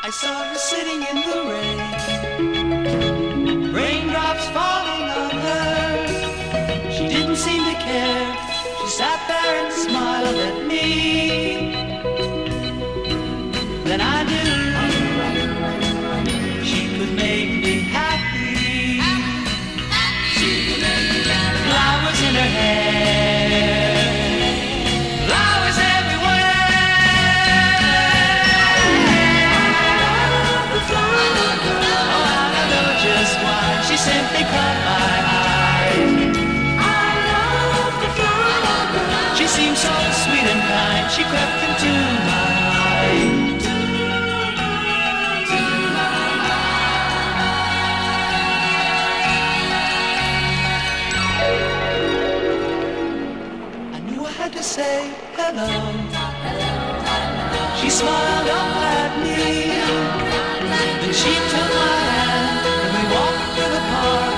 I saw her sitting in the rain, raindrops falling on her. She didn't seem to care. She sat there and smiled at me. Then I knew she could make me happy. Flowers in her hair, flowers everywhere. Oh, I don't know just why. She simply caught my eye. She seemed so sweet and kind. She crept into my mind. To say hello. She smiled up at me. Then she took my hand and we walked through the park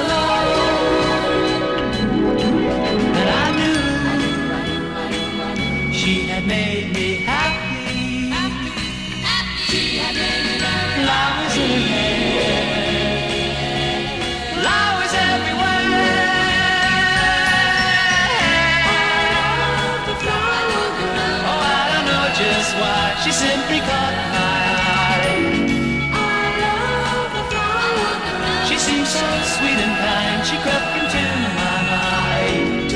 alone. And I knew she had made me happy. Flowers in her hair, flowers everywhere. Just why she simply caught my eye. She seemed so sweet and kind. She crept into my mind.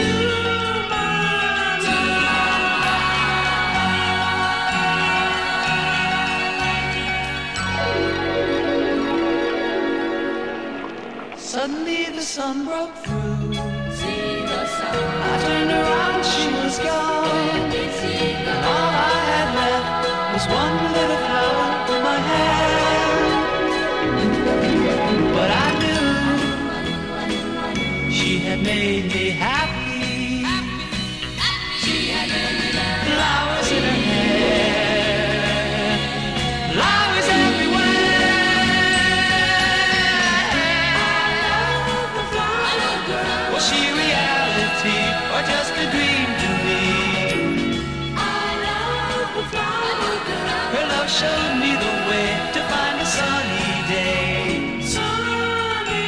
Suddenly the sun broke through. I turned around, she was gone. All I had left was one little flower in my hand. But I knew she had made me happy. Flowers in her hair, flowers everywhere. Was she reality or just a dream to me? Her love showed me the way to find a sunny day. Sunny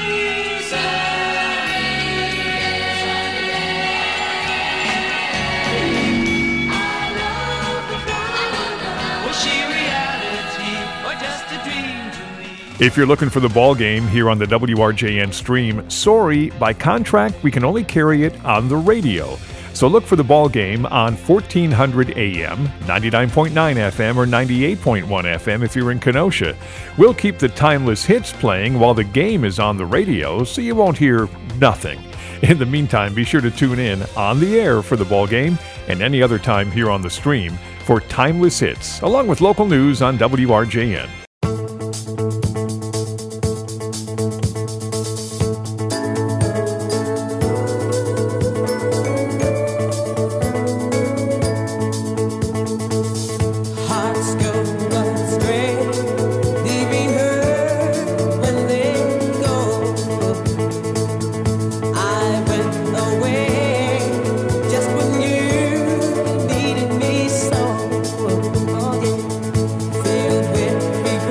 day. Was she reality or just a dream to me? If you're looking for the ball game here on the WRJN stream, sorry, by contract, we can only carry it on the radio. So look for the ball game on 1400 AM, 99.9 FM, or 98.1 FM if you're in Kenosha. We'll keep the timeless hits playing while the game is on the radio, so you won't hear nothing. In the meantime, be sure to tune in on the air for the ball game and any other time here on the stream for timeless hits, along with local news on WRJN. Filled with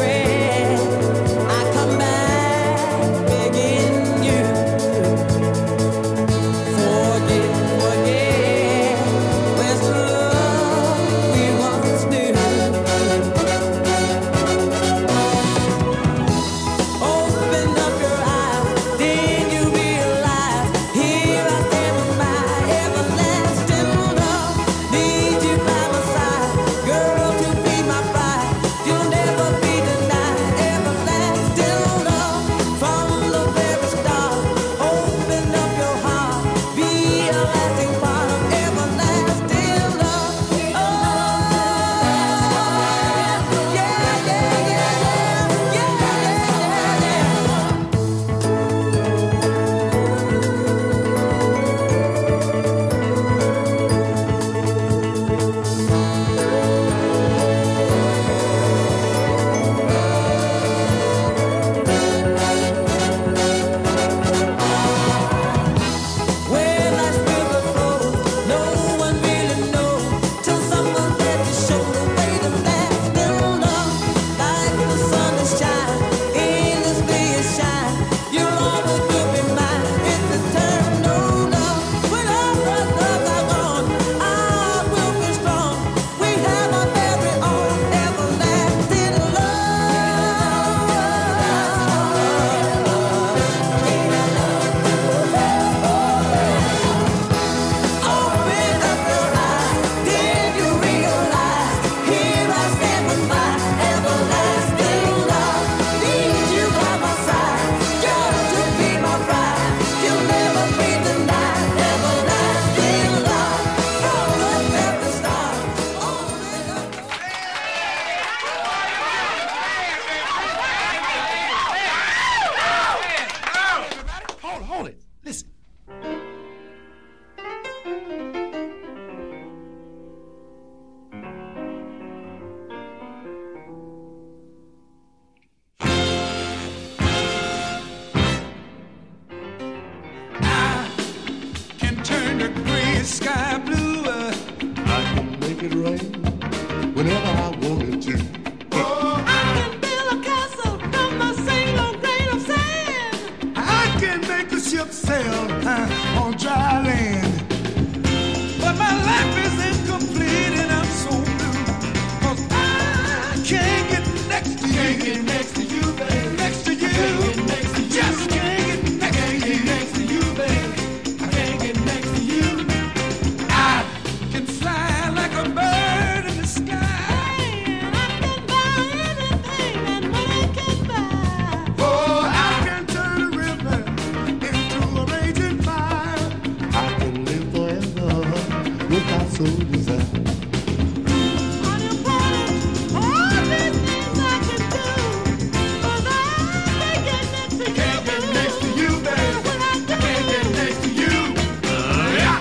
the gray sky blue. I can make it rain whenever I wanted to. Oh, I can build a castle from a single grain of sand. I can make a ship sail on dry land. But my life is incomplete and I'm so blue. 'Cause I can't get next to you. Can't get next to you, baby. Next to you. Can't get next to you. Just can't get next to Can't you. get next to you, baby. I can't get next to you. I can fly like a bird in the sky. And I can buy anything and money can buy. Oh, I can turn a river into a raging fire. I can live forever without so desire. On your planet, all these things I can do. 'Cause I can't get next to you. Can't get next to you, baby. When I Can't get next to you. Yeah.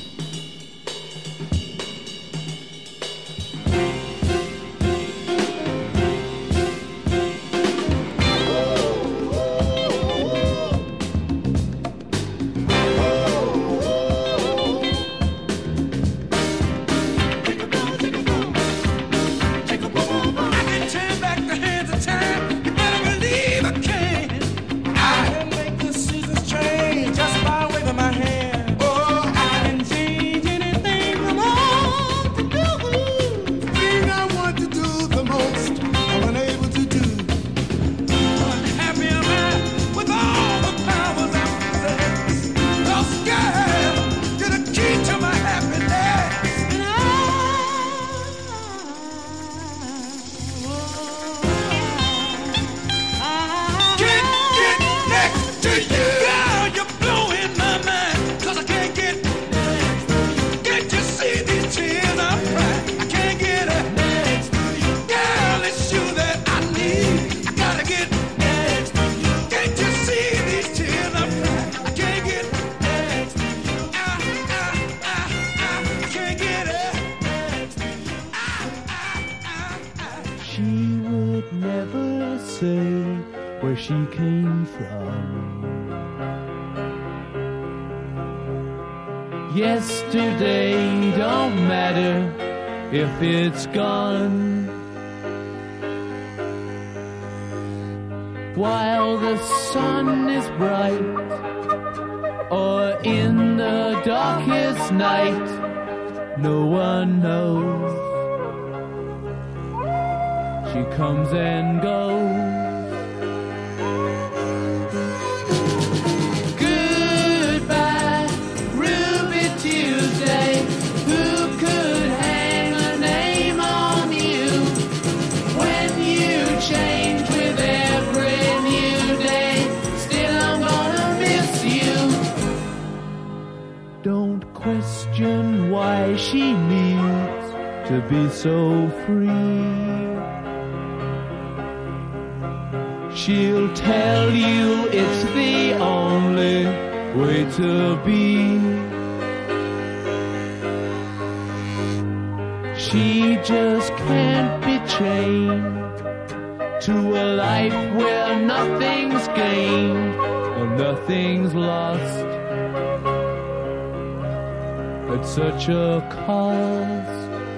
I can turn back the hands of time. You better believe I can. I can make the seasons change just by waving my hand. Oh, I can change anything I want to do. The thing I want to do the most, I'm unable to do. Happy am I with all the powers I possess. Those girls, you're the key to my happiness. And Can't get next to you. Girl, you're blowing my mind. 'Cause I can't get next to you. Can't you see these tears I cry? I can't get next to you. Girl, it's you that I need. I gotta get next to you. Can't you see these tears I cry? I can't get next to you. I can't get next to you. She would never say where she came from. Yesterday don't matter if it's gone. While the sun is bright or in the darkest night, no one knows. She comes and goes. Goodbye, Ruby Tuesday. Who could hang a name on you when you change with every new day? Still, I'm gonna miss you. Don't question why she needs to be so free. She'll tell you it's the only way to be. She just can't be chained to a life where nothing's gained or nothing's lost at such a cost.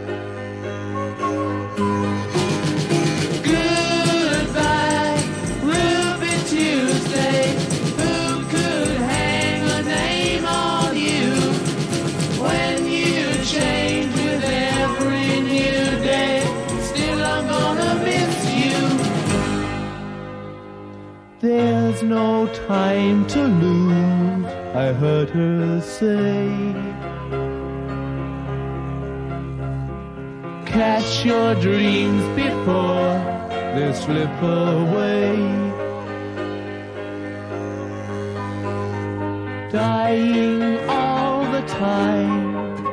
Goodbye, Ruby Tuesday. Who could hang a name on you when you change with every new day? Still, I'm gonna miss you. There's no time to lose, I heard her say. Catch your dreams before they slip away. Dying all the time.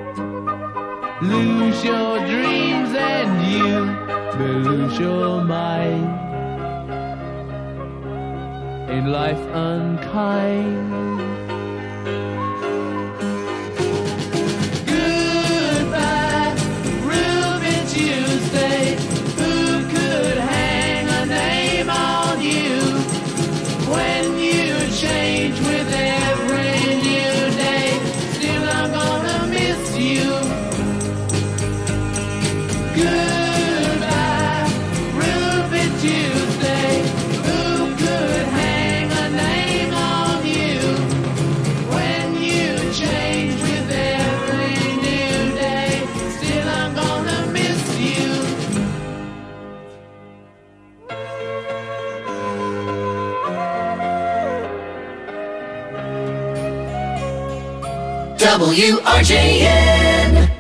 Lose your dreams and you may lose your mind. Ain't life unkind? Goodbye, Ruby Tuesday. Who could hang a name on you when you change with every new day? Still, I'm gonna WRJN.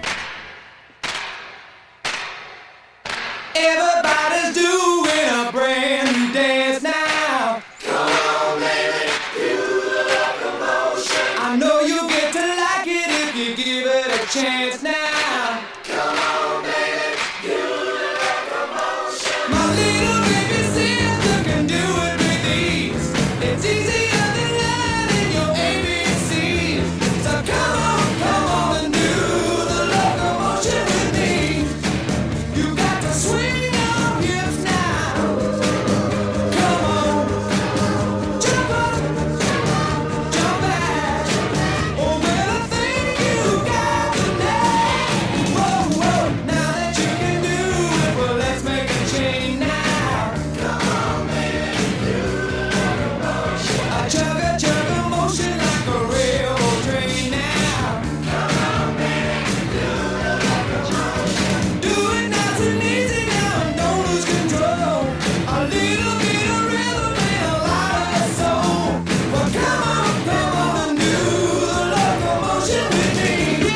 Everybody's doing a brand new dance now. Come on, baby, do the locomotion. I know you get to like it if you give it a chance now. Come on, baby, do the locomotion. My little baby sister can do it with ease. It's easier than learning your ABCs. So come on and do the locomotion with me. You got to swing your hips now. Come on, jump up, jump back. Oh, well, I think you got the knack. Whoa, whoa, now that you can do it, well, let's make a change now. Come on, baby, do the locomotion. I chug a motion like a railroad train now. Come on, baby, do the locomotion. Do it nice and easy now and don't lose control. A little bit of rhythm and a lot of soul. Well, come on and do the locomotion with me.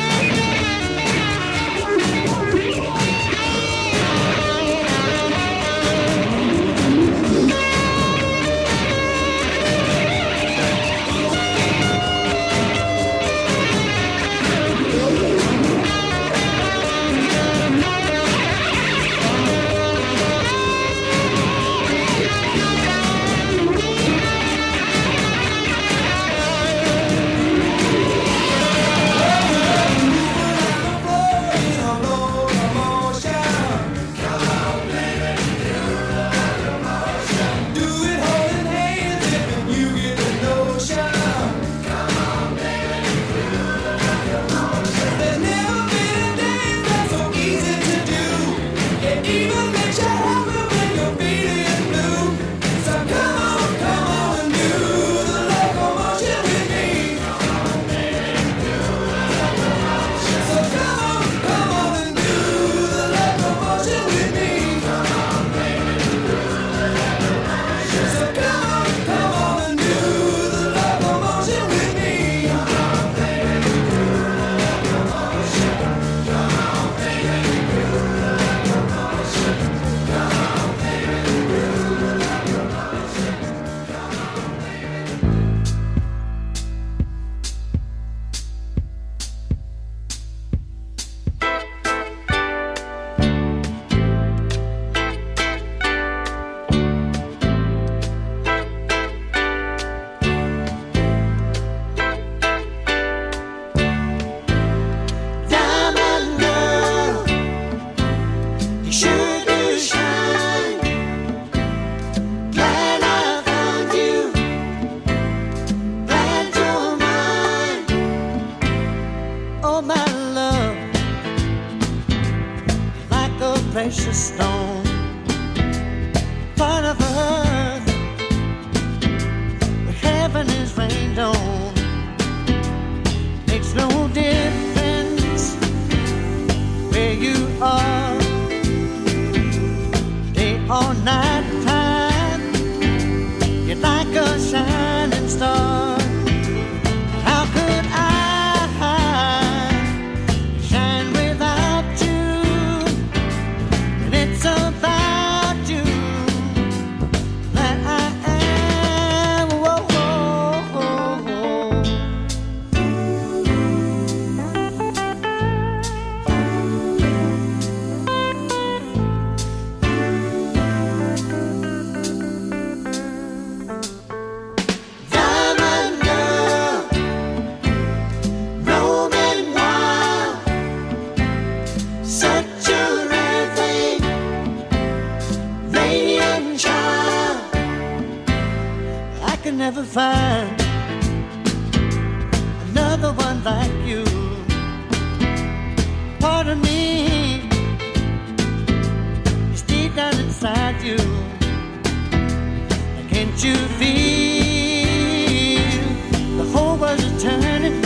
Diamond girl, you sure do shine. Glad I found you, glad you're mine. Oh my love, like a precious stone, part of earth, where heaven is rained on. Makes no difference where you are, day or night time. You're like a shining star. How could I shine without you? And it's about you that I am. Whoa, whoa, whoa, whoa. Diamond girl, roaming wild, such a rare thing, radiant child. I can never find another one like you. Part of me is deep down inside you. Can't you feel the whole world is turning?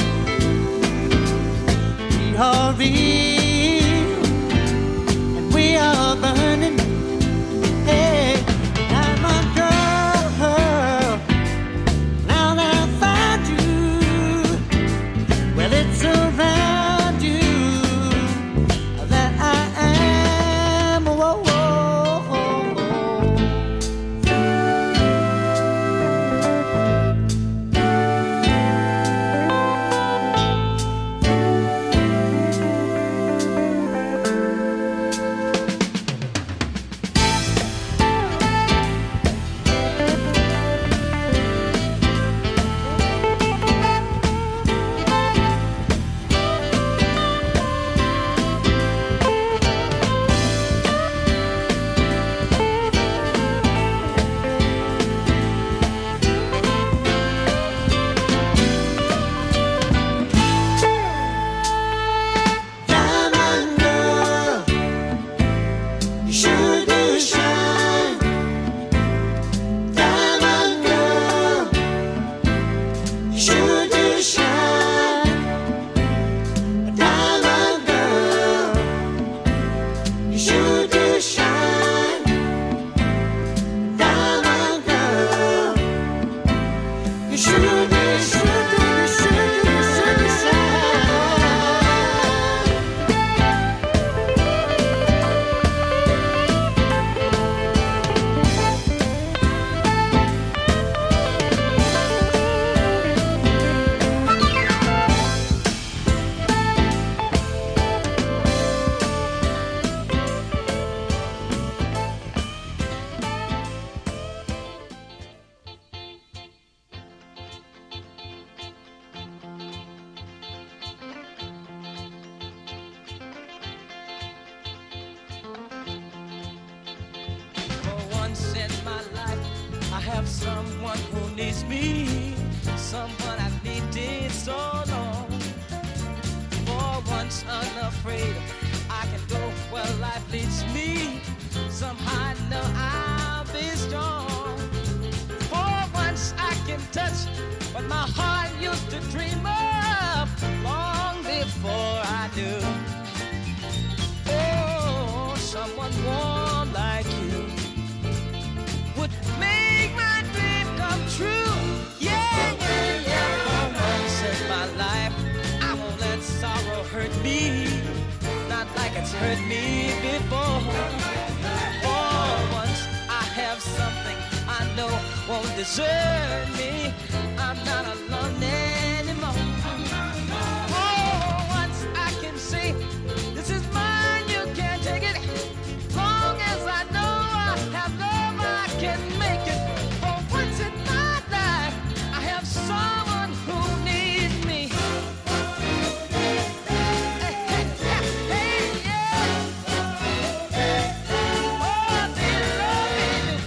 We are real and we are burning. Hey, diamond girl, now that I found you, well it's a once in my life I have someone who needs me, someone I've needed so long. For once unafraid, I can go where life leads me. Somehow I know I'll be strong. For once I can touch what my heart used to dream of long before I knew. Oh, someone warm like you would make my dream come true. Yeah, yeah, yeah. For once in my life, I won't let sorrow hurt me, not like it's hurt me before. For once I have something I know won't desert me. I'm not alone anymore. Oh, once I can say, this is mine, you can't take it. Long as I know I have love, I can make it. For once in my life, I have someone who needs me. Hey, hey, hey, yeah. Oh, they love me.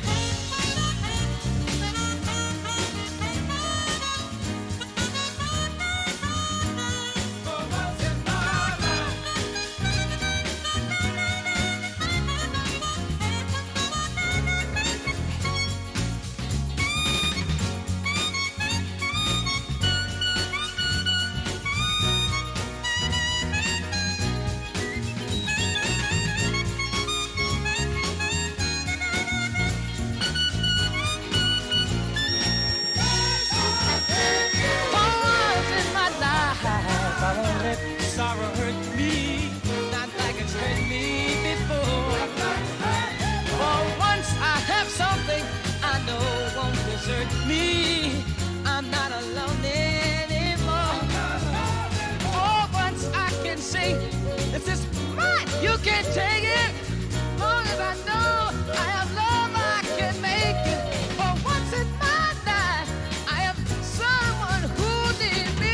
For once in my life. I won't let sorrow hurt me, not like it's hurt me before. For once I have something I know won't desert me. I'm not alone anymore. For once I can say, this is mine, you can't take it. Long as I know I have love, I can make it. For once in my life, I have someone who needs me.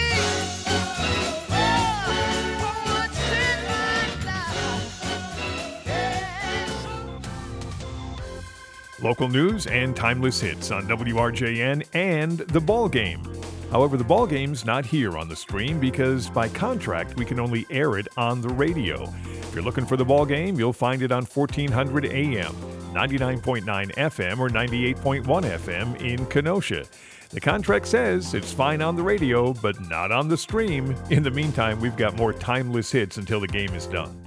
Local news and timeless hits on WRJN and The Ball Game. However, The Ball Game's not here on the stream because by contract we can only air it on the radio. If you're looking for The Ball Game, you'll find it on 1400 AM, 99.9 FM, or 98.1 FM in Kenosha. The contract says it's fine on the radio, but not on the stream. In the meantime, we've got more timeless hits until the game is done.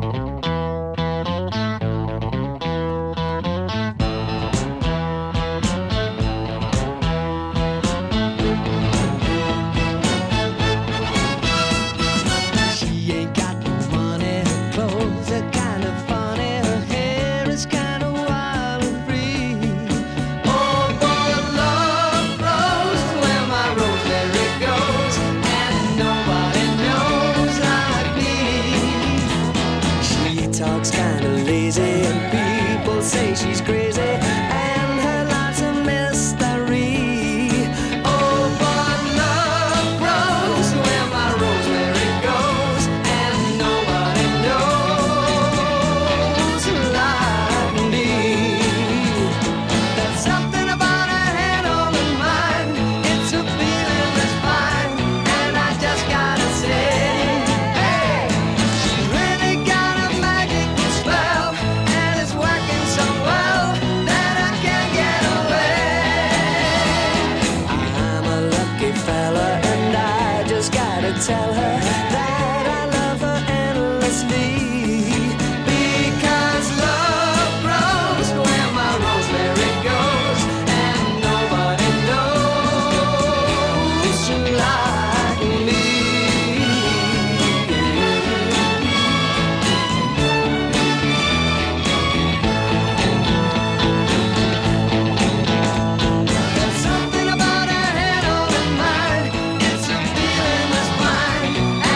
She ain't got no money, her clothes are kind of funny, her hair is kind of wild and free. Oh, but love grows where my rosemary goes, and nobody knows like me. She talks kind of lazy, and people say she's crazy, and her life's a mystery. Oh, but love grows where my rosemary goes, and nobody knows like me. There's something about her head on her mind. It's a feeling that's fine, and I just gotta say, hey, she's really got a magical spell, and it's working so well that I can't get away. I'm a lucky fella, and I just gotta tell her that I love her endlessly. Because love grows where my rosemary goes, and nobody knows like me. There's something about her head on her mind. It's a feeling that's fine,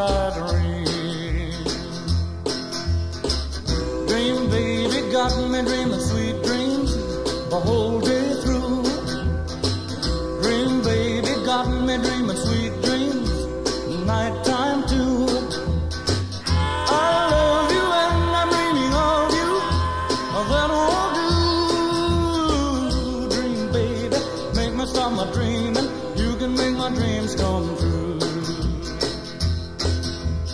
I dream. Dream, baby, got me dreaming sweet dreams the whole day through. Dream, baby, got me dreaming sweet dreams nighttime too. I love you and I'm dreaming of you. That won't do. Dream, baby, make me stop my dreaming. You can make my dreams come true.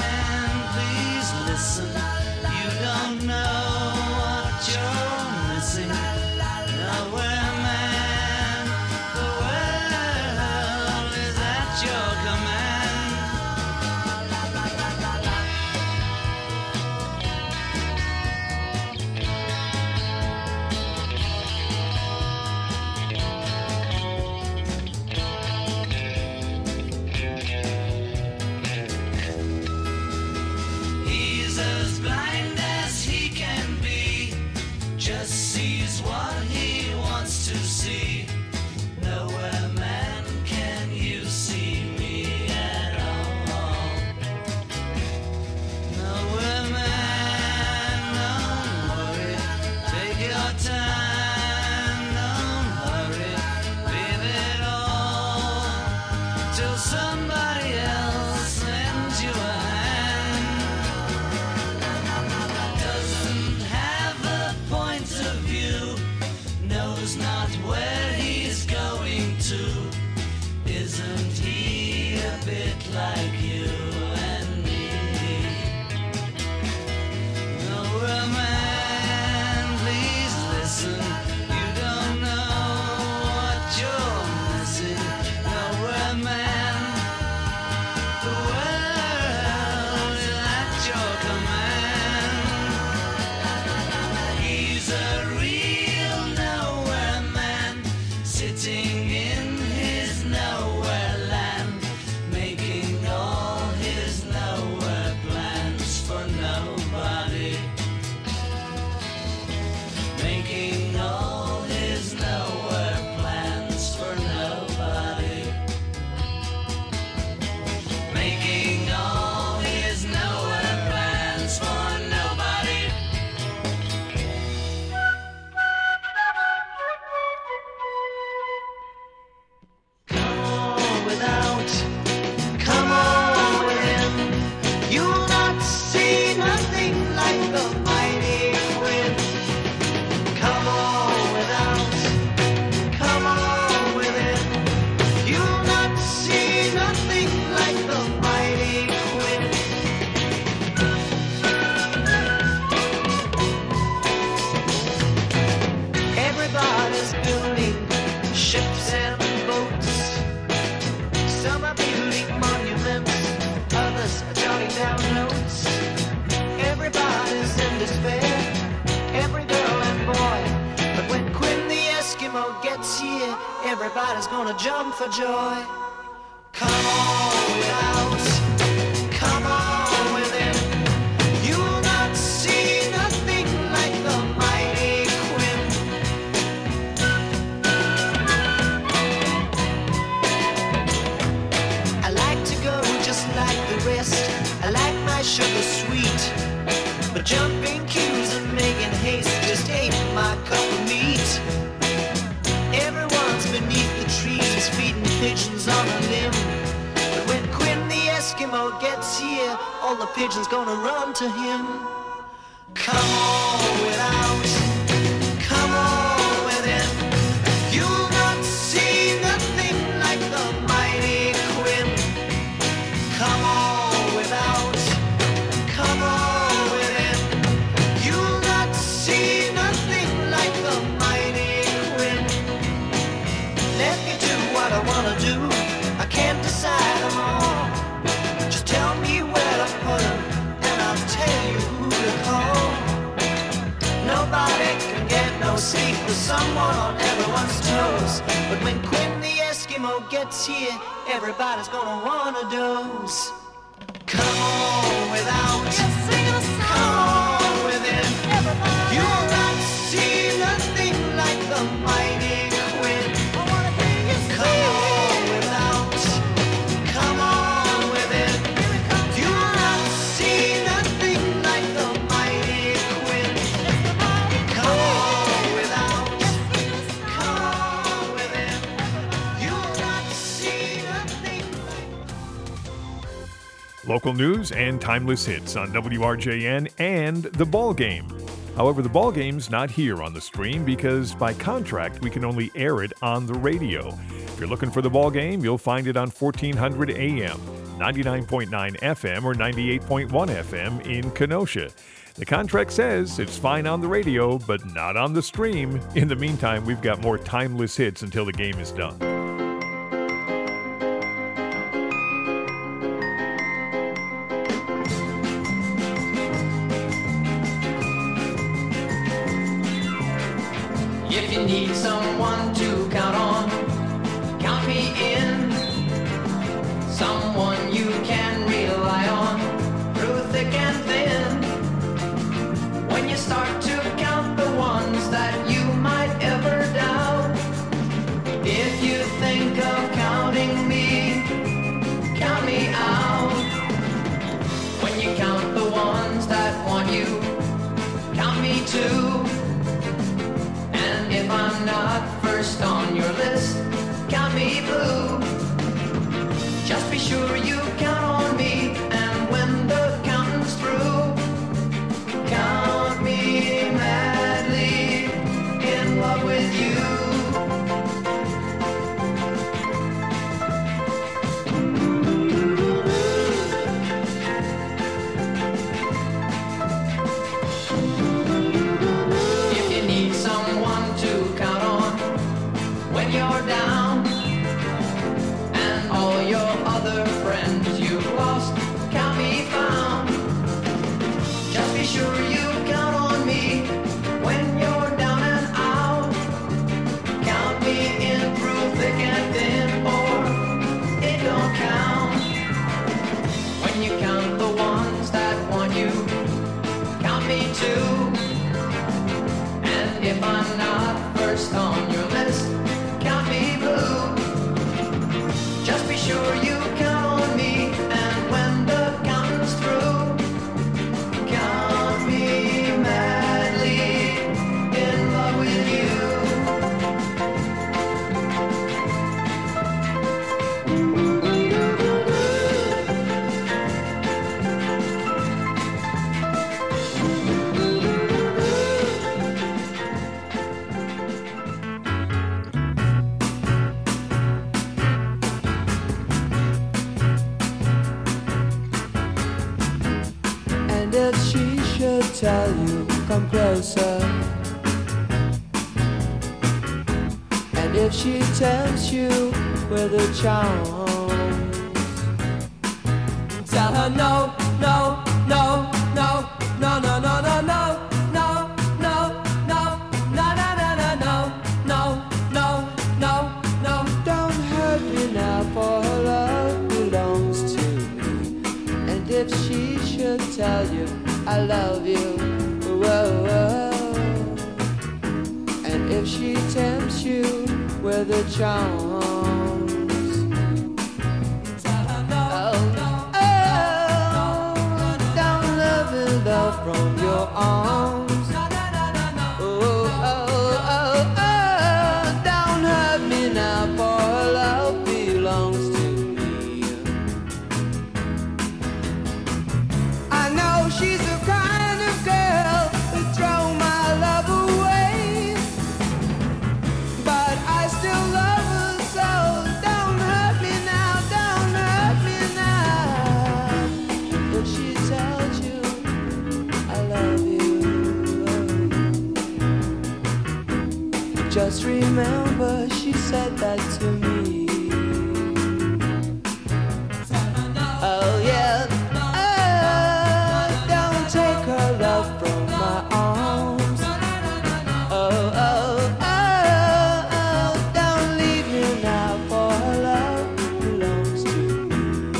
despair, every girl and boy. But when Quinn the Eskimo gets here, everybody's gonna jump for joy. Come on without, come on within. You'll not see nothing like the mighty Quinn. I like to go just like the rest. I like my sugar sweet, but jumping queues and making haste just ain't my cup of meat. Everyone's beneath the trees feeding pigeons on a limb. But when Quinn the Eskimo gets here, all the pigeons gonna run to him. Come on without, come on within. You'll not see nothing like the mighty Quinn. Come on without, come on within. You'll not see nothing like the mighty Quinn. Let me do what I wanna do. I can't decide them all. Just tell me where to put them, and I'll tell you who to call. Nobody can get no sleep with someone on everyone's toes. But when Quinn the Eskimo gets here, everybody's gonna wanna doze. Come on without, come on within. You'll not see nothing like the mighty Quinn. Come on without, come on within. You'll not see nothing like the mighty Quinn. Come on without, come on within. You'll not see nothing like. Local news and timeless hits on WRJN and The Ball Game. However, The Ball Game's not here on the stream because by contract we can only air it on the radio. If you're looking for The Ball Game, you'll find it on 1400 AM, 99.9 FM, or 98.1 FM in Kenosha. The contract says it's fine on the radio, but not on the stream. In the meantime, we've got more timeless hits until the game is done. If you need someone to count on, count me in. Someone you can rely on through thick and thin. When you start to count the ones that you might ever doubt, if you think of counting me, count me out. When you count the ones that want you, count me too. If I'm not first on your list, count me blue. Just be sure you count on me, and when the counting's through, count me madly in love with you. You're down, and all your other friends you've lost can't be found. Just be sure you count on me when you're down and out. Count me in through thick and thin, or it don't count. When you count the ones that want you, count me too. And if I'm not first on your list, count me blue. Just be sure you count on me, and when the counting's through, count me madly in love with you. And if she should tell you, come closer. And if she tempts you with her charms, tell her no, no, no, no, no, no, no, no, no. she should tell you I love you. Whoa, whoa. And if she tempts you with her charms, don't let me love from your arms. Don't hurt me now, for her love belongs to me. I know she's the kind of girl who throw my love away, but I still love her, so don't hurt me now, don't hurt me now. If she tells you I love you, just remember she said that to me. Oh yeah, don't take her love from my arms. Oh, oh, oh, don't leave me now, for her love belongs to me.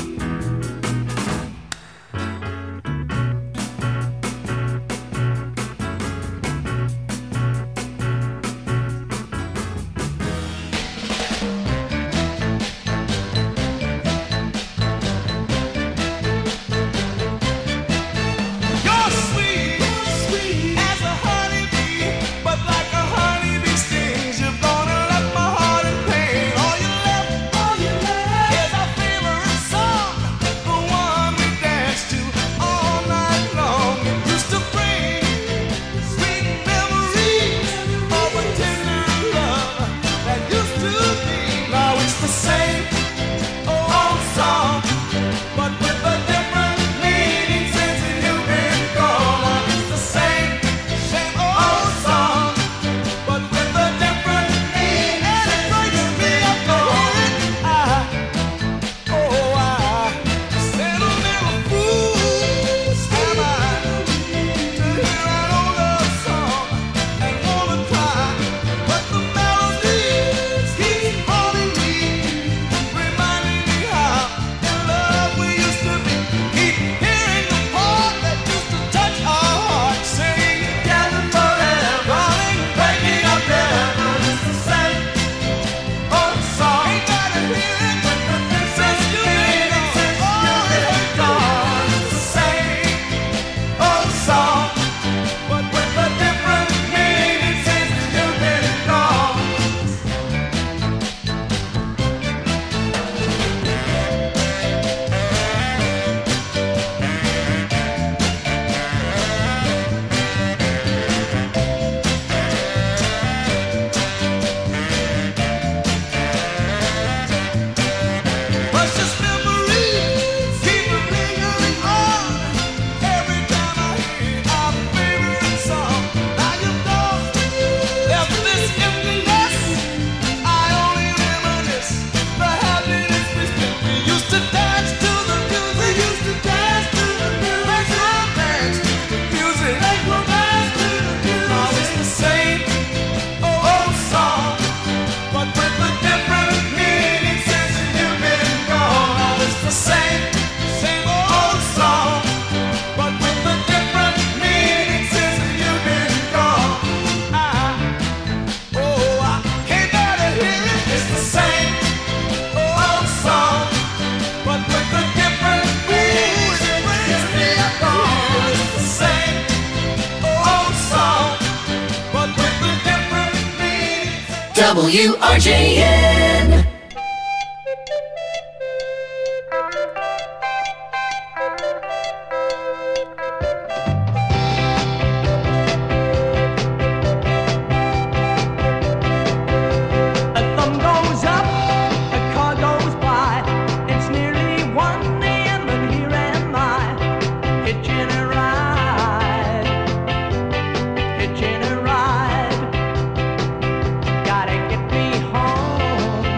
You're sweet as a honeybee, but like a honeybee stings, you're gonna let my heart in pain. All you left is our favorite song, the one we danced to all night long. It used to bring sweet memories of a tender love that used to be. Now it's the same old song, but with a different meaning since you've been gone. It's the same old song, but with a different meaning. And it breaks me up to hear it. I said a little fool am I to hear an old love song and wanna cry, but the melodies keep haunting me, reminding me how in love we used to be. Keep hearing the part that used to touch our hearts, singing together forever, darling, breaking up never. It's the same old song. Ain't gotta hear it since you've been gone. It's the same old song, but with a different meaning since you've been gone. Precious memories keep lingering on. Every time I hear our favorite song, now you know there's this emptiness. I only reminisce the happiness we spent. We used to dance to the music. We used to dance to the music. Make romance to the music. Make romance to the music. Now it's the same old song, but with a different meaning since you've been gone. Now it's the same old song, but with a different meaning since you've been gone. I can't bear to hear it. It's the same old song, but with a different meaning since you've been gone. It's the same old song, but with a different meaning. WRJN. A thumb goes up, a car goes by. It's nearly 1 a.m. but here am I, hitching a ride, hitching a ride. Gotta get me home.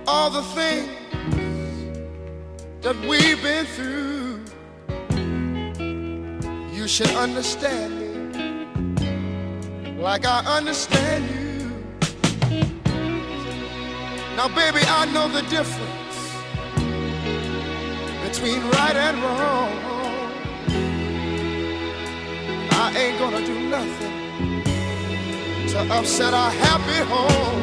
all the things that we've been through. You should understand me like I understand you. Now, baby, I know the difference between right and wrong. I ain't gonna do nothing to upset our happy home.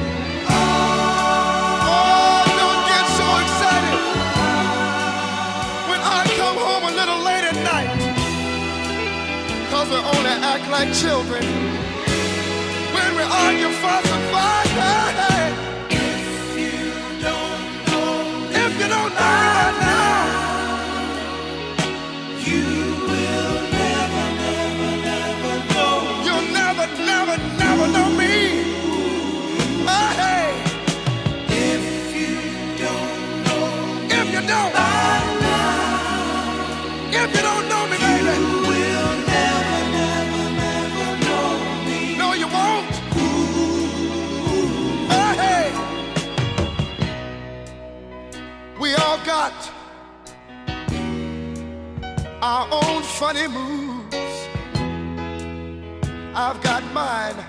Oh, don't get so excited when I come home a little late at night, 'cause we only act like children when we argue, fuss, and fight. Hey, if you don't know right now, you will never, never, never know. You'll never, never, never know me. Oh, hey, if you don't know, if you don't, if you don't know me, baby, you will never, never, never know me. No, you won't. Oh, hey. We all got our own funny moves. I've got mine.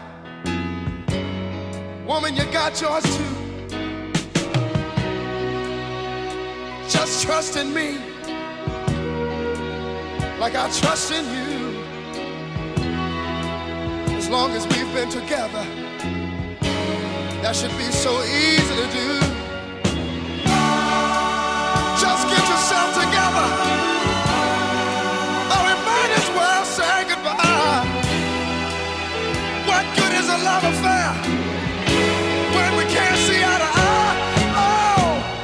Woman, you got yours too. Just trust in me like I trust in you. As long as we've been together, that should be so easy to do. Just get yourself together, or we might as well say goodbye. What good is a love affair when we can't see eye to eye? Oh,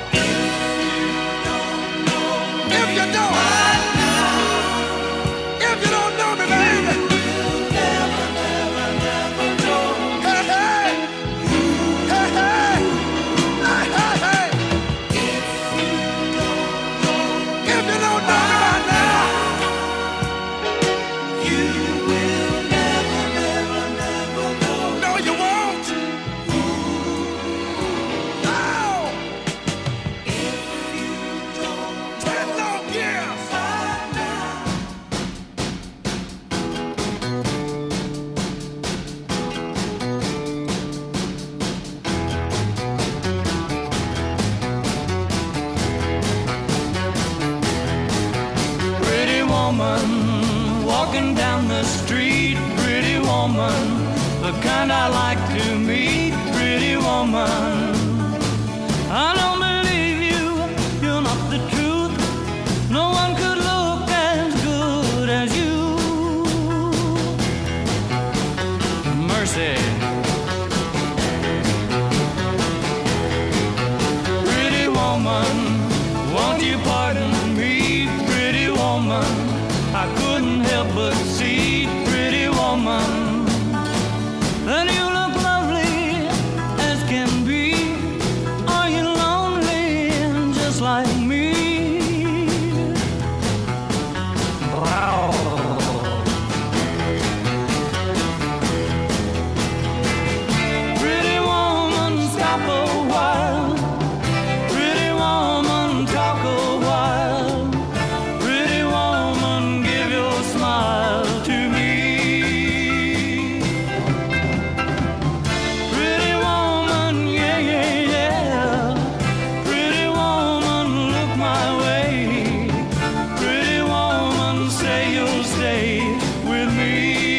if you don't, if you don't know me, baby, you'll never, never, never know. Hey, hey, hey, hey, hey, hey, hey. If you don't know me right now, you will never, never, never know. No, you won't. No. If you don't 10 long years. Pretty woman, walking down the street. Pretty woman, the kind I like to meet. Pretty woman, I don't believe you, you're not the truth. No one could look as good as you. Mercy. Pretty woman, won't you pardon me? Pretty woman, I couldn't help but see. Pretty woman, that you look lovely as can be. Are you lonely just like me? Wow. Pretty woman, stop a while. Pretty woman, talk a while. Pretty woman, give your smile to me. Pretty woman, yeah, yeah, yeah. Pretty woman, look my way. Pretty woman, say you'll stay with me.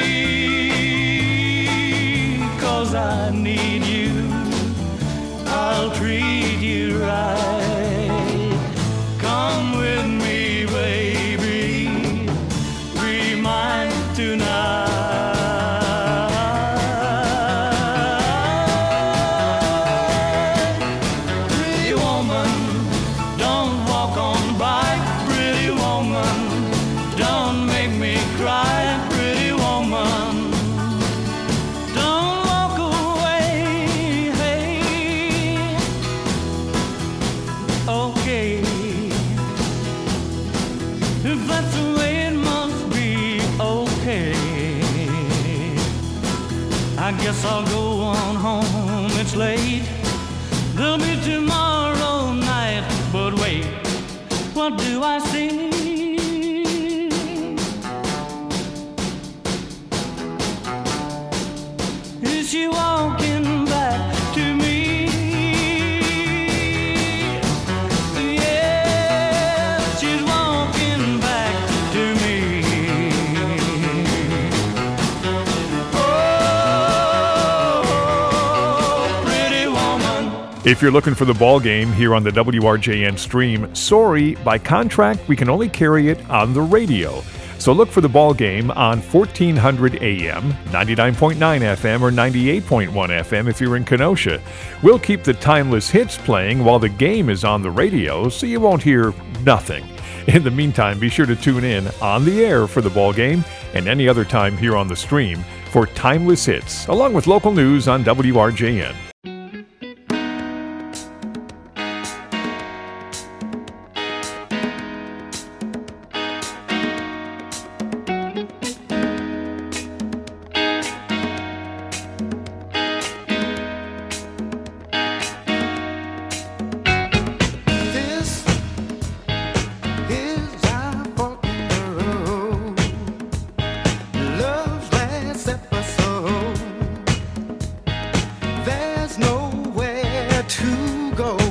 'Cause I need you, I'll treat you right. Come with me, baby, be mine tonight. Pretty woman, don't walk on by. Pretty woman, don't make me cry. Pretty woman, don't walk away. Hey, okay, if that's the way it must be, okay. I guess I'll go on home, it's late. There'll be tomorrow night, but wait, what do I see? Is she walking back to me? Yeah, she's walking back to me. Oh, pretty woman. If you're looking for the ball game here on the WRJN stream, sorry, by contract, we can only carry it on the radio. So look for the ball game on 1400 AM, 99.9 FM, or 98.1 FM if you're in Kenosha. We'll keep the timeless hits playing while the game is on the radio, so you won't hear nothing. In the meantime, be sure to tune in on the air for the ball game and any other time here on the stream for timeless hits, along with local news on WRJN. This is our fork in the road. Love's last episode. There's nowhere to go.